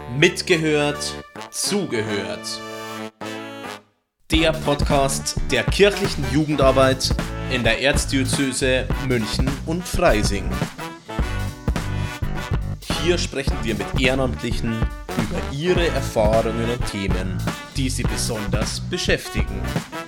Mitgehört, zugehört. Der Podcast der kirchlichen Jugendarbeit in der Erzdiözese München und Freising. Hier sprechen wir mit Ehrenamtlichen über ihre Erfahrungen und Themen, die sie besonders beschäftigen.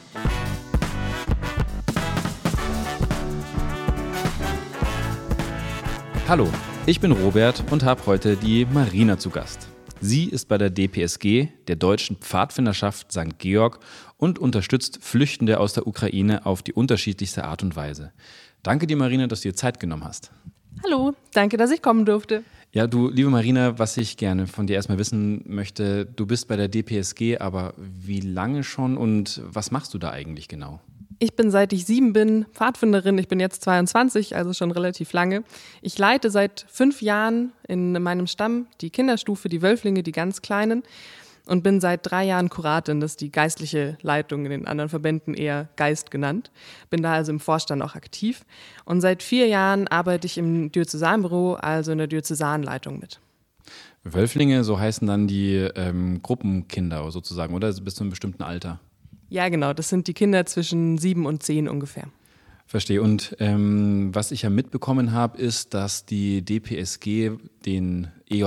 Hallo, ich bin Robert und habe heute die Marina zu Gast. Sie ist bei der DPSG, der Deutschen Pfadfinderschaft St. Georg, und unterstützt Flüchtende aus der Ukraine auf die unterschiedlichste Art und Weise. Danke dir, Marina, dass du dir Zeit genommen hast. Hallo, danke, dass ich kommen durfte. Ja, du, liebe Marina, was ich gerne von dir erstmal wissen möchte, du bist bei der DPSG, aber wie lange schon und was machst du da eigentlich genau? Ich bin, seit ich 7 bin, Pfadfinderin. Ich bin jetzt 22, also schon relativ lange. Ich leite seit 5 Jahren in meinem Stamm die Kinderstufe, die Wölflinge, die ganz Kleinen, und bin seit 3 Jahren Kuratin, das ist die geistliche Leitung, in den anderen Verbänden eher Geist genannt. Bin da also im Vorstand auch aktiv. Und seit 4 Jahren arbeite ich im Diözesanbüro, also in der Diözesanleitung mit. Wölflinge, so heißen dann die Gruppenkinder sozusagen, oder? Bis zu einem bestimmten Alter? Ja, genau. Das sind die Kinder zwischen 7 und 10 ungefähr. Verstehe. Und was ich ja mitbekommen habe, ist, dass die DPSG den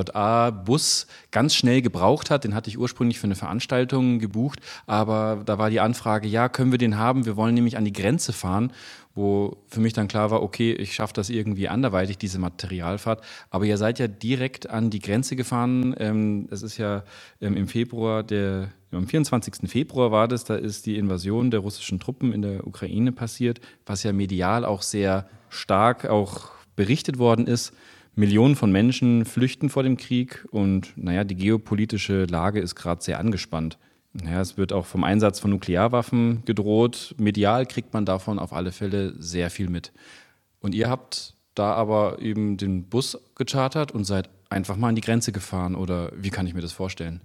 EJA-Bus ganz schnell gebraucht hat. Den hatte ich ursprünglich für eine Veranstaltung gebucht, aber da war die Anfrage, ja, können wir den haben? Wir wollen nämlich an die Grenze fahren, wo für mich dann klar war, okay, ich schaffe das irgendwie anderweitig, diese Materialfahrt. Aber ihr seid ja direkt an die Grenze gefahren. Es ist ja im Februar, am 24. Februar war das, da ist die Invasion der russischen Truppen in der Ukraine passiert, was ja medial auch sehr stark auch berichtet worden ist. Millionen von Menschen flüchten vor dem Krieg und die geopolitische Lage ist gerade sehr angespannt. Es wird auch vom Einsatz von Nuklearwaffen gedroht. Medial kriegt man davon auf alle Fälle sehr viel mit. Und ihr habt da aber eben den Bus gechartert und seid einfach mal an die Grenze gefahren, oder wie kann ich mir das vorstellen?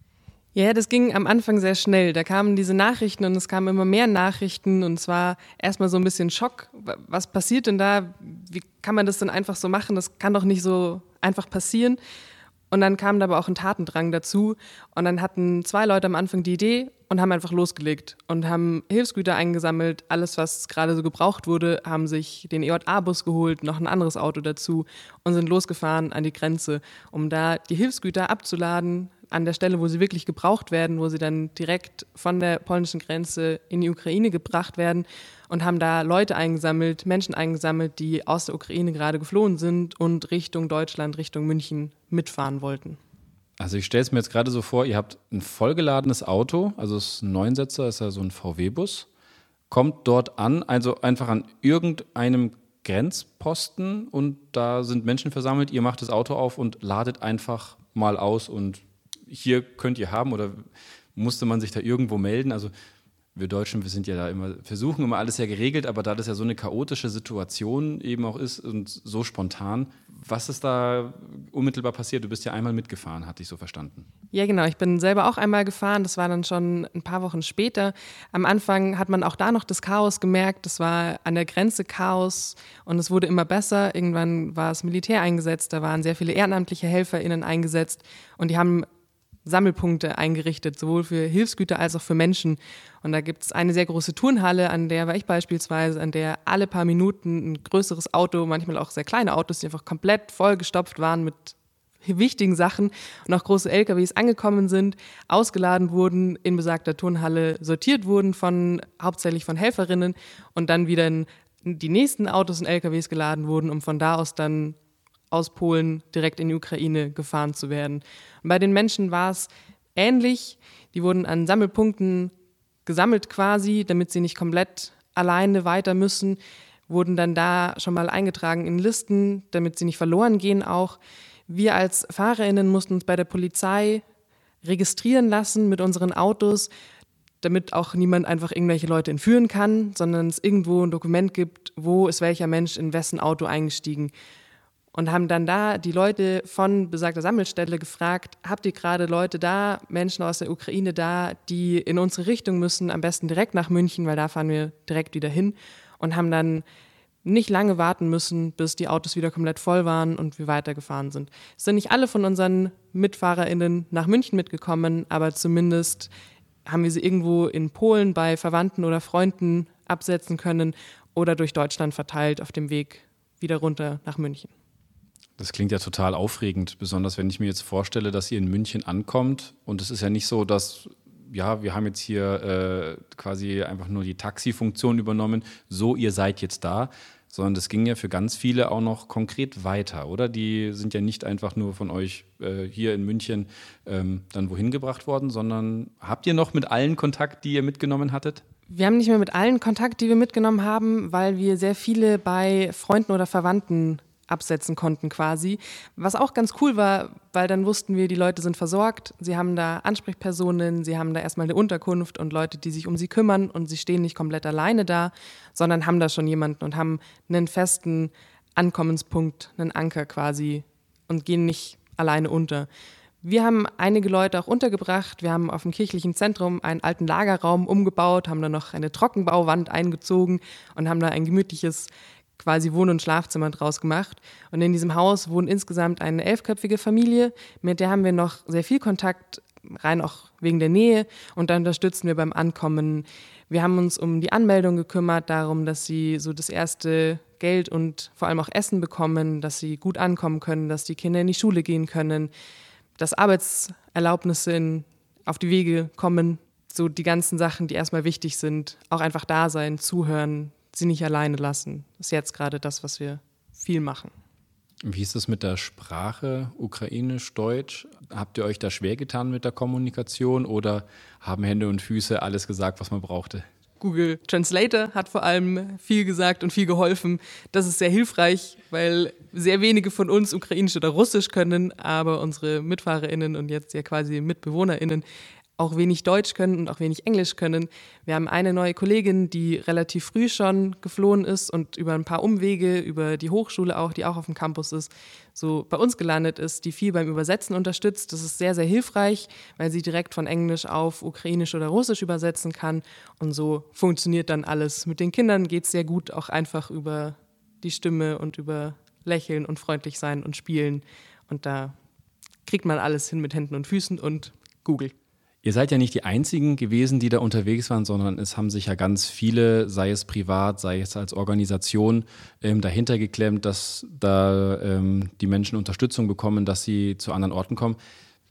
Ja, das ging am Anfang sehr schnell. Da kamen diese Nachrichten und es kamen immer mehr Nachrichten und es war erstmal so ein bisschen Schock. Was passiert denn da? Wie kann man das denn einfach so machen? Das kann doch nicht so einfach passieren. Und dann kam da aber auch ein Tatendrang dazu und dann hatten 2 Leute am Anfang die Idee und haben einfach losgelegt und haben Hilfsgüter eingesammelt. Alles, was gerade so gebraucht wurde, haben sich den EJA-Bus geholt, noch ein anderes Auto dazu und sind losgefahren an die Grenze, um da die Hilfsgüter abzuladen an der Stelle, wo sie wirklich gebraucht werden, wo sie dann direkt von der polnischen Grenze in die Ukraine gebracht werden, und haben da Leute eingesammelt, Menschen eingesammelt, die aus der Ukraine gerade geflohen sind und Richtung Deutschland, Richtung München mitfahren wollten. Also ich stelle es mir jetzt gerade so vor, ihr habt ein vollgeladenes Auto, also es ist ein Neunsitzer, ist ja so ein VW-Bus, kommt dort an, also einfach an irgendeinem Grenzposten, und da sind Menschen versammelt, ihr macht das Auto auf und ladet einfach mal aus und hier könnt ihr haben, oder musste man sich da irgendwo melden? Also wir Deutschen, wir sind ja da versuchen immer alles ja geregelt, aber da das ja so eine chaotische Situation eben auch ist und so spontan, was ist da unmittelbar passiert? Du bist ja einmal mitgefahren, hatte ich so verstanden. Ja, genau. Ich bin selber auch einmal gefahren. Das war dann schon ein paar Wochen später. Am Anfang hat man auch da noch das Chaos gemerkt. Das war an der Grenze Chaos und es wurde immer besser. Irgendwann war das Militär eingesetzt. Da waren sehr viele ehrenamtliche HelferInnen eingesetzt und die haben Sammelpunkte eingerichtet, sowohl für Hilfsgüter als auch für Menschen. Und da gibt es eine sehr große Turnhalle, an der war ich beispielsweise, an der alle paar Minuten ein größeres Auto, manchmal auch sehr kleine Autos, die einfach komplett vollgestopft waren mit wichtigen Sachen und auch große LKWs angekommen sind, ausgeladen wurden, in besagter Turnhalle sortiert wurden, hauptsächlich von Helferinnen, und dann wieder in die nächsten Autos und LKWs geladen wurden, um von da aus dann aus Polen direkt in die Ukraine gefahren zu werden. Und bei den Menschen war es ähnlich. Die wurden an Sammelpunkten gesammelt quasi, damit sie nicht komplett alleine weiter müssen, wurden dann da schon mal eingetragen in Listen, damit sie nicht verloren gehen auch. Wir als FahrerInnen mussten uns bei der Polizei registrieren lassen mit unseren Autos, damit auch niemand einfach irgendwelche Leute entführen kann, sondern es irgendwo ein Dokument gibt, wo ist welcher Mensch in wessen Auto eingestiegen. Und haben dann da die Leute von besagter Sammelstelle gefragt, habt ihr gerade Leute da, Menschen aus der Ukraine da, die in unsere Richtung müssen, am besten direkt nach München, weil da fahren wir direkt wieder hin, und haben dann nicht lange warten müssen, bis die Autos wieder komplett voll waren und wir weitergefahren sind. Es sind nicht alle von unseren MitfahrerInnen nach München mitgekommen, aber zumindest haben wir sie irgendwo in Polen bei Verwandten oder Freunden absetzen können oder durch Deutschland verteilt auf dem Weg wieder runter nach München. Das klingt ja total aufregend, besonders wenn ich mir jetzt vorstelle, dass ihr in München ankommt. Und es ist ja nicht so, dass, ja, wir haben jetzt hier quasi einfach nur die Taxifunktion übernommen, so, ihr seid jetzt da, sondern das ging ja für ganz viele auch noch konkret weiter, oder? Die sind ja nicht einfach nur von euch hier in München dann wohin gebracht worden, sondern habt ihr noch mit allen Kontakt, die ihr mitgenommen hattet? Wir haben nicht mehr mit allen Kontakt, die wir mitgenommen haben, weil wir sehr viele bei Freunden oder Verwandten absetzen konnten quasi. Was auch ganz cool war, weil dann wussten wir, die Leute sind versorgt, sie haben da Ansprechpersonen, sie haben da erstmal eine Unterkunft und Leute, die sich um sie kümmern und sie stehen nicht komplett alleine da, sondern haben da schon jemanden und haben einen festen Ankommenspunkt, einen Anker quasi und gehen nicht alleine unter. Wir haben einige Leute auch untergebracht. Wir haben auf dem kirchlichen Zentrum einen alten Lagerraum umgebaut, haben da noch eine Trockenbauwand eingezogen und haben da ein gemütliches quasi Wohn- und Schlafzimmer draus gemacht. Und in diesem Haus wohnt insgesamt eine 11-köpfige Familie. Mit der haben wir noch sehr viel Kontakt, rein auch wegen der Nähe. Und da unterstützen wir beim Ankommen. Wir haben uns um die Anmeldung gekümmert, darum, dass sie so das erste Geld und vor allem auch Essen bekommen, dass sie gut ankommen können, dass die Kinder in die Schule gehen können, dass Arbeitserlaubnisse auf die Wege kommen. So die ganzen Sachen, die erstmal wichtig sind. Auch einfach da sein, zuhören, sie nicht alleine lassen. Das ist jetzt gerade das, was wir viel machen. Wie ist es mit der Sprache, Ukrainisch, Deutsch? Habt ihr euch da schwer getan mit der Kommunikation oder haben Hände und Füße alles gesagt, was man brauchte? Google Translator hat vor allem viel gesagt und viel geholfen. Das ist sehr hilfreich, weil sehr wenige von uns Ukrainisch oder Russisch können, aber unsere MitfahrerInnen und jetzt ja quasi MitbewohnerInnen auch wenig Deutsch können und auch wenig Englisch können. Wir haben eine neue Kollegin, die relativ früh schon geflohen ist und über ein paar Umwege, über die Hochschule auch, die auch auf dem Campus ist, so bei uns gelandet ist, die viel beim Übersetzen unterstützt. Das ist sehr, sehr hilfreich, weil sie direkt von Englisch auf Ukrainisch oder Russisch übersetzen kann. Und so funktioniert dann alles. Mit den Kindern geht es sehr gut, auch einfach über die Stimme und über Lächeln und freundlich sein und spielen. Und da kriegt man alles hin mit Händen und Füßen und Google. Ihr seid ja nicht die Einzigen gewesen, die da unterwegs waren, sondern es haben sich ja ganz viele, sei es privat, sei es als Organisation, dahinter geklemmt, dass da die Menschen Unterstützung bekommen, dass sie zu anderen Orten kommen.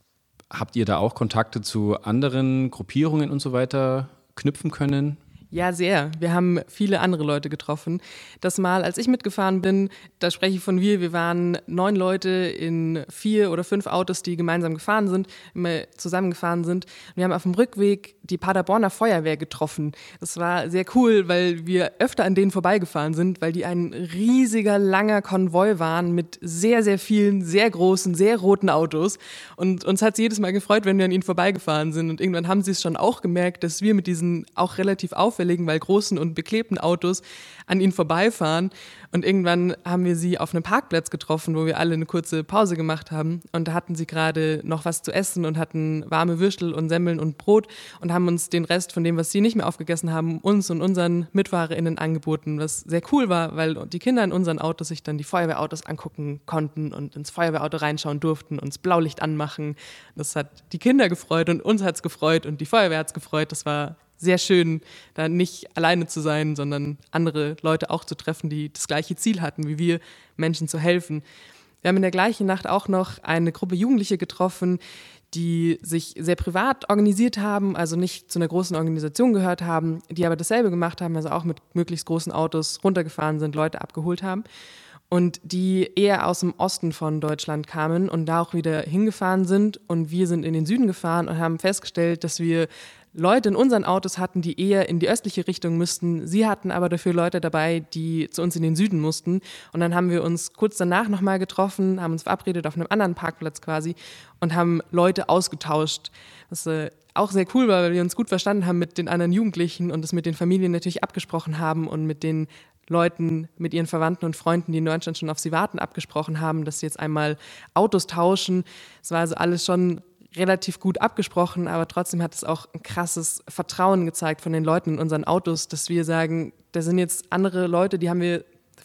Habt ihr da auch Kontakte zu anderen Gruppierungen und so weiter knüpfen können? Ja, sehr. Wir haben viele andere Leute getroffen. Das Mal, als ich mitgefahren bin, da spreche ich von wir waren 9 Leute in 4 oder 5 Autos, die gemeinsam gefahren sind, immer zusammengefahren sind. Wir haben auf dem Rückweg die Paderborner Feuerwehr getroffen. Das war sehr cool, weil wir öfter an denen vorbeigefahren sind, weil die ein riesiger, langer Konvoi waren mit sehr, sehr vielen, sehr großen, sehr roten Autos. Und uns hat es jedes Mal gefreut, wenn wir an ihnen vorbeigefahren sind. Und irgendwann haben sie es schon auch gemerkt, dass wir mit diesen auch relativ auffälligen, weil großen und beklebten Autos an ihnen vorbeifahren. Und irgendwann haben wir sie auf einem Parkplatz getroffen, wo wir alle eine kurze Pause gemacht haben. Und da hatten sie gerade noch was zu essen und hatten warme Würstel und Semmeln und Brot und haben uns den Rest von dem, was sie nicht mehr aufgegessen haben, uns und unseren MitfahrerInnen angeboten, was sehr cool war, weil die Kinder in unseren Autos sich dann die Feuerwehrautos angucken konnten und ins Feuerwehrauto reinschauen durften und das Blaulicht anmachen. Das hat die Kinder gefreut und uns hat es gefreut und die Feuerwehr hat es gefreut. Das war sehr schön, da nicht alleine zu sein, sondern andere Leute auch zu treffen, die das gleiche Ziel hatten, wie wir, Menschen zu helfen. Wir haben in der gleichen Nacht auch noch eine Gruppe Jugendliche getroffen, die sich sehr privat organisiert haben, also nicht zu einer großen Organisation gehört haben, die aber dasselbe gemacht haben, also auch mit möglichst großen Autos runtergefahren sind, Leute abgeholt haben und die eher aus dem Osten von Deutschland kamen und da auch wieder hingefahren sind und wir sind in den Süden gefahren und haben festgestellt, dass wir Leute in unseren Autos hatten, die eher in die östliche Richtung müssten. Sie hatten aber dafür Leute dabei, die zu uns in den Süden mussten. Und dann haben wir uns kurz danach nochmal getroffen, haben uns verabredet auf einem anderen Parkplatz quasi und haben Leute ausgetauscht. Was auch sehr cool war, weil wir uns gut verstanden haben mit den anderen Jugendlichen und das mit den Familien natürlich abgesprochen haben und mit den Leuten, mit ihren Verwandten und Freunden, die in Deutschland schon auf sie warten, abgesprochen haben, dass sie jetzt einmal Autos tauschen. Es war also alles schon relativ gut abgesprochen, aber trotzdem hat es auch ein krasses Vertrauen gezeigt von den Leuten in unseren Autos, dass wir sagen, da sind jetzt andere Leute, die haben wir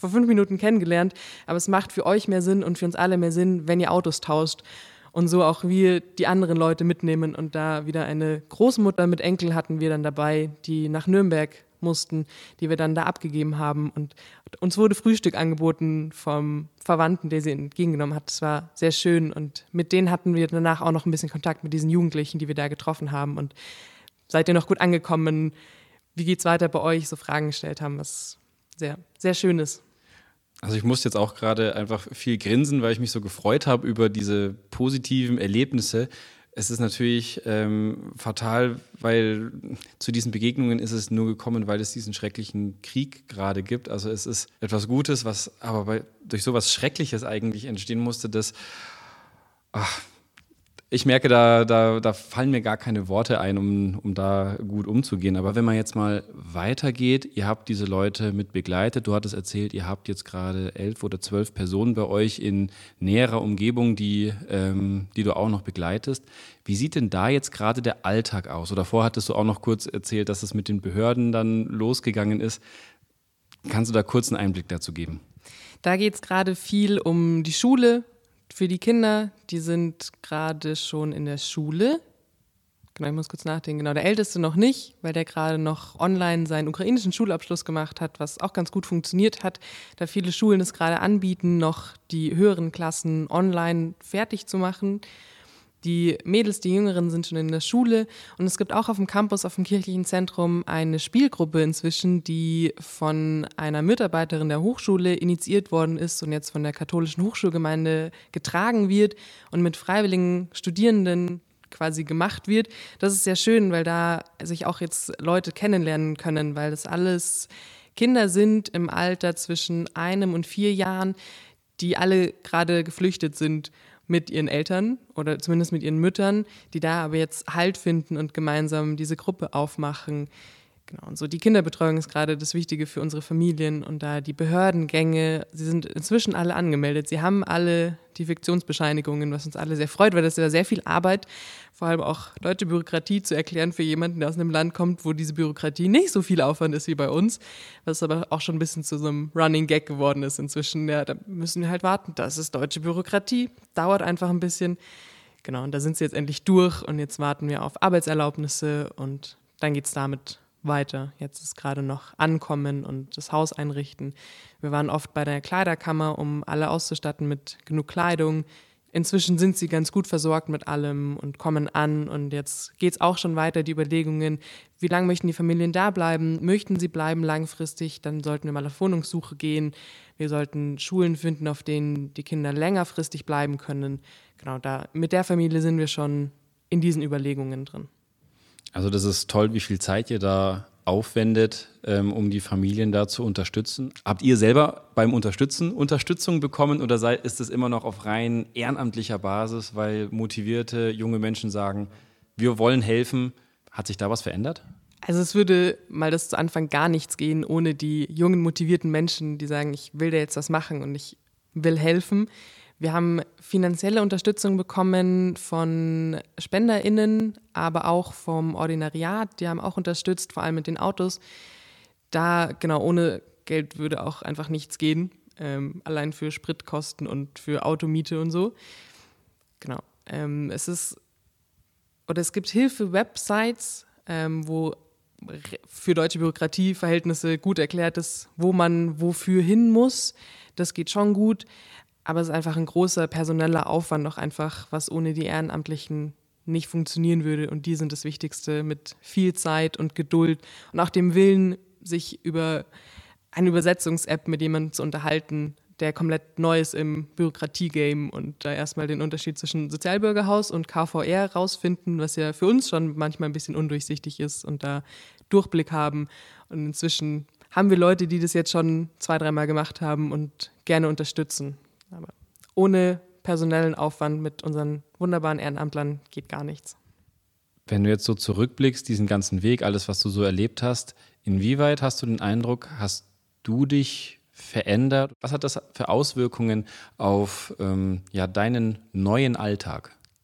vor 5 Minuten kennengelernt, aber es macht für euch mehr Sinn und für uns alle mehr Sinn, wenn ihr Autos tauscht. Und so auch wir die anderen Leute mitnehmen. Und da wieder eine Großmutter mit Enkel hatten wir dann dabei, die nach Nürnberg mussten, die wir dann da abgegeben haben. Und uns wurde Frühstück angeboten vom Verwandten, der sie entgegengenommen hat. Das war sehr schön. Und mit denen hatten wir danach auch noch ein bisschen Kontakt mit diesen Jugendlichen, die wir da getroffen haben. Und seid ihr noch gut angekommen? Wie geht's weiter bei euch? So Fragen gestellt haben, was sehr, sehr schön ist. Also ich musste jetzt auch gerade einfach viel grinsen, weil ich mich so gefreut habe über diese positiven Erlebnisse. Es ist natürlich fatal, weil zu diesen Begegnungen ist es nur gekommen, weil es diesen schrecklichen Krieg gerade gibt. Also es ist etwas Gutes, was aber durch sowas Schreckliches eigentlich entstehen musste, dass ich merke, da fallen mir gar keine Worte ein, um da gut umzugehen. Aber wenn man jetzt mal weitergeht, ihr habt diese Leute mit begleitet. Du hattest erzählt, ihr habt jetzt gerade 11 oder 12 Personen bei euch in näherer Umgebung, die du auch noch begleitest. Wie sieht denn da jetzt gerade der Alltag aus? Oder vorher hattest du auch noch kurz erzählt, dass es mit den Behörden dann losgegangen ist. Kannst du da kurz einen Einblick dazu geben? Da geht es gerade viel um die Schule. Für die Kinder, die sind gerade schon in der Schule. Genau, ich muss kurz nachdenken. Genau, der Älteste noch nicht, weil der gerade noch online seinen ukrainischen Schulabschluss gemacht hat, was auch ganz gut funktioniert hat, da viele Schulen es gerade anbieten, noch die höheren Klassen online fertig zu machen. Die Mädels, die Jüngeren, sind schon in der Schule und es gibt auch auf dem Campus, auf dem kirchlichen Zentrum eine Spielgruppe inzwischen, die von einer Mitarbeiterin der Hochschule initiiert worden ist und jetzt von der katholischen Hochschulgemeinde getragen wird und mit freiwilligen Studierenden quasi gemacht wird. Das ist sehr schön, weil da sich auch jetzt Leute kennenlernen können, weil das alles Kinder sind im Alter zwischen 1 und 4 Jahren, die alle gerade geflüchtet sind mit ihren Eltern oder zumindest mit ihren Müttern, die da aber jetzt Halt finden und gemeinsam diese Gruppe aufmachen. Genau, und so die Kinderbetreuung ist gerade das Wichtige für unsere Familien und da die Behördengänge, sie sind inzwischen alle angemeldet. Sie haben alle die Fiktionsbescheinigungen, was uns alle sehr freut, weil das ist ja sehr viel Arbeit, vor allem auch deutsche Bürokratie zu erklären für jemanden, der aus einem Land kommt, wo diese Bürokratie nicht so viel Aufwand ist wie bei uns, was aber auch schon ein bisschen zu so einem Running Gag geworden ist inzwischen. Ja, da müssen wir halt warten, das ist deutsche Bürokratie, dauert einfach ein bisschen. Genau, und da sind sie jetzt endlich durch und jetzt warten wir auf Arbeitserlaubnisse und dann geht es damit weiter. Jetzt ist gerade noch Ankommen und das Haus einrichten. Wir waren oft bei der Kleiderkammer, um alle auszustatten mit genug Kleidung. Inzwischen sind sie ganz gut versorgt mit allem und kommen an. Und jetzt geht es auch schon weiter, die Überlegungen, wie lange möchten die Familien da bleiben? Möchten sie bleiben langfristig? Dann sollten wir mal auf Wohnungssuche gehen. Wir sollten Schulen finden, auf denen die Kinder längerfristig bleiben können. Genau, da mit der Familie sind wir schon in diesen Überlegungen drin. Also das ist toll, wie viel Zeit ihr da aufwendet, um die Familien da zu unterstützen. Habt ihr selber beim Unterstützung bekommen oder ist es immer noch auf rein ehrenamtlicher Basis, weil motivierte junge Menschen sagen, wir wollen helfen? Hat sich da was verändert? Also es würde mal das zu Anfang gar nichts gehen, ohne die jungen, motivierten Menschen, die sagen, ich will da jetzt was machen und ich will helfen. Wir haben finanzielle Unterstützung bekommen von SpenderInnen, aber auch vom Ordinariat. Die haben auch unterstützt, vor allem mit den Autos. Da, genau, ohne Geld würde auch einfach nichts gehen. Allein für Spritkosten und für Automiete und so. Genau. Es gibt Hilfe-Websites, wo für deutsche Bürokratieverhältnisse gut erklärt ist, wo man wofür hin muss. Das geht schon gut. Aber es ist einfach ein großer personeller Aufwand noch einfach, was ohne die Ehrenamtlichen nicht funktionieren würde. Und die sind das Wichtigste mit viel Zeit und Geduld und auch dem Willen, sich über eine Übersetzungs-App mit jemandem zu unterhalten, der komplett neu ist im Bürokratie-Game und da erstmal den Unterschied zwischen Sozialbürgerhaus und KVR rausfinden, was ja für uns schon manchmal ein bisschen undurchsichtig ist und da Durchblick haben. Und inzwischen haben wir Leute, die das jetzt schon 2-3 Mal gemacht haben und gerne unterstützen. Aber ohne personellen Aufwand mit unseren wunderbaren Ehrenamtlern geht gar nichts. Wenn du jetzt so zurückblickst, diesen ganzen Weg, alles, was du so erlebt hast, inwieweit hast du den Eindruck, hast du dich verändert? Was hat das für Auswirkungen auf deinen neuen Alltag?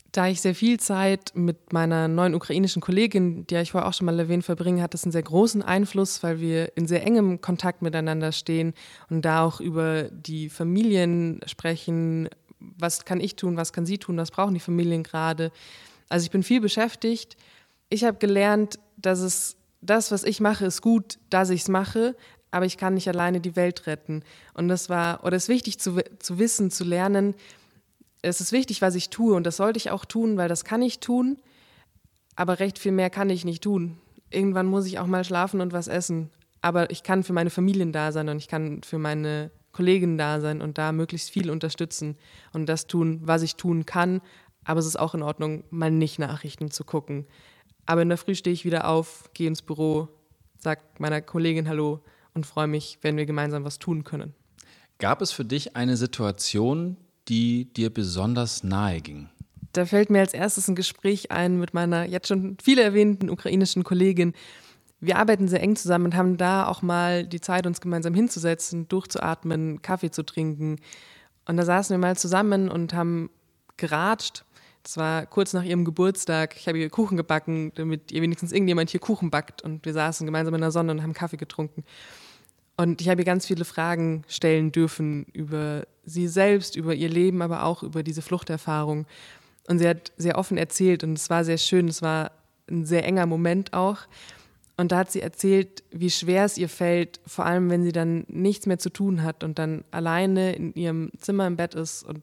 Da ich sehr viel Zeit mit meiner neuen ukrainischen Kollegin, die ich vorher auch schon mal erwähnt, verbringe, hat das einen sehr großen Einfluss, weil wir in sehr engem Kontakt miteinander stehen und da auch über die Familien sprechen. Was kann ich tun, was kann sie tun, was brauchen die Familien gerade? Also ich bin viel beschäftigt. Ich habe gelernt, dass das, was ich mache, ist gut, dass ich es mache, aber ich kann nicht alleine die Welt retten. Und es ist wichtig zu wissen, zu lernen, es ist wichtig, was ich tue und das sollte ich auch tun, weil das kann ich tun, aber recht viel mehr kann ich nicht tun. Irgendwann muss ich auch mal schlafen und was essen, aber ich kann für meine Familien da sein und ich kann für meine Kollegen da sein und da möglichst viel unterstützen und das tun, was ich tun kann, aber es ist auch in Ordnung, mal nicht Nachrichten zu gucken. Aber in der Früh stehe ich wieder auf, gehe ins Büro, sage meiner Kollegin Hallo und freue mich, wenn wir gemeinsam was tun können. Gab es für dich eine Situation, die dir besonders nahe ging? Da fällt mir als erstes ein Gespräch ein mit meiner jetzt schon viel erwähnten ukrainischen Kollegin. Wir arbeiten sehr eng zusammen und haben da auch mal die Zeit, uns gemeinsam hinzusetzen, durchzuatmen, Kaffee zu trinken. Und da saßen wir mal zusammen und haben geratscht. Das war kurz nach ihrem Geburtstag. Ich habe ihr Kuchen gebacken, damit ihr wenigstens irgendjemand hier Kuchen backt. Und wir saßen gemeinsam in der Sonne und haben Kaffee getrunken. Und ich habe ihr ganz viele Fragen stellen dürfen über sie selbst, über ihr Leben, aber auch über diese Fluchterfahrung. Und sie hat sehr offen erzählt und es war sehr schön, es war ein sehr enger Moment auch. Und da hat sie erzählt, wie schwer es ihr fällt, vor allem wenn sie dann nichts mehr zu tun hat und dann alleine in ihrem Zimmer im Bett ist und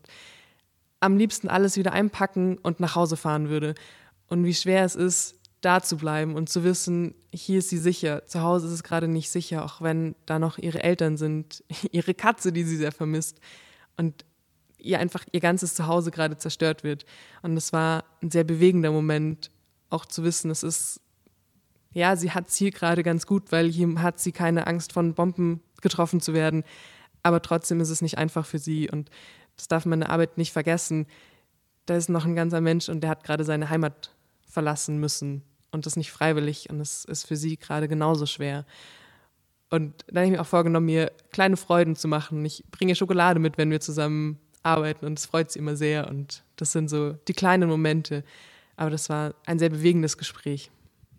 am liebsten alles wieder einpacken und nach Hause fahren würde. Und wie schwer es ist, da zu bleiben und zu wissen, hier ist sie sicher. Zu Hause ist es gerade nicht sicher, auch wenn da noch ihre Eltern sind, ihre Katze, die sie sehr vermisst und ihr einfach ihr ganzes Zuhause gerade zerstört wird. Und es war ein sehr bewegender Moment, auch zu wissen, es ist, ja, sie hat es hier gerade ganz gut, weil hier hat sie keine Angst, von Bomben getroffen zu werden. Aber trotzdem ist es nicht einfach für sie und das darf man in der Arbeit nicht vergessen. Da ist noch ein ganzer Mensch und der hat gerade seine Heimat verlassen müssen und das nicht freiwillig und es ist für sie gerade genauso schwer. Und dann habe ich mir auch vorgenommen, mir kleine Freuden zu machen. Ich bringe Schokolade mit, wenn wir zusammen arbeiten und es freut sie immer sehr und das sind so die kleinen Momente. Aber das war ein sehr bewegendes Gespräch.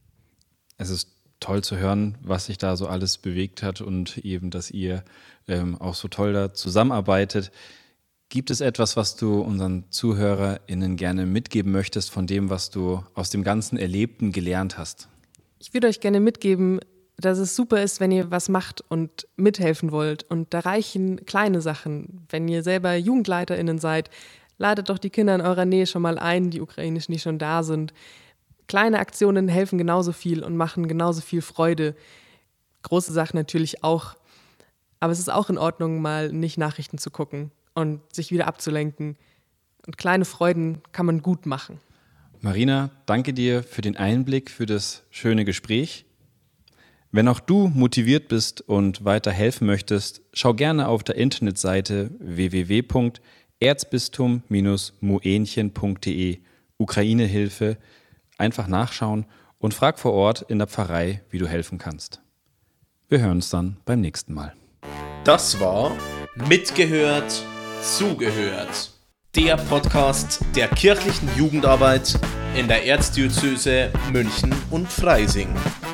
Es ist toll zu hören, was sich da so alles bewegt hat und eben, dass ihr auch so toll da zusammenarbeitet. Gibt es etwas, was du unseren ZuhörerInnen gerne mitgeben möchtest von dem, was du aus dem ganzen Erlebten gelernt hast? Ich würde euch gerne mitgeben, dass es super ist, wenn ihr was macht und mithelfen wollt. Und da reichen kleine Sachen. Wenn ihr selber JugendleiterInnen seid, ladet doch die Kinder in eurer Nähe schon mal ein, die ukrainischen, die schon da sind. Kleine Aktionen helfen genauso viel und machen genauso viel Freude. Große Sachen natürlich auch. Aber es ist auch in Ordnung, mal nicht Nachrichten zu gucken und sich wieder abzulenken. Und kleine Freuden kann man gut machen. Marina, danke dir für den Einblick, für das schöne Gespräch. Wenn auch du motiviert bist und weiter helfen möchtest, schau gerne auf der Internetseite www.erzbistum-moenchen.de Ukraine-Hilfe einfach nachschauen und frag vor Ort in der Pfarrei, wie du helfen kannst. Wir hören uns dann beim nächsten Mal. Das war Mitgehört, Zugehört. Der Podcast der kirchlichen Jugendarbeit in der Erzdiözese München und Freising.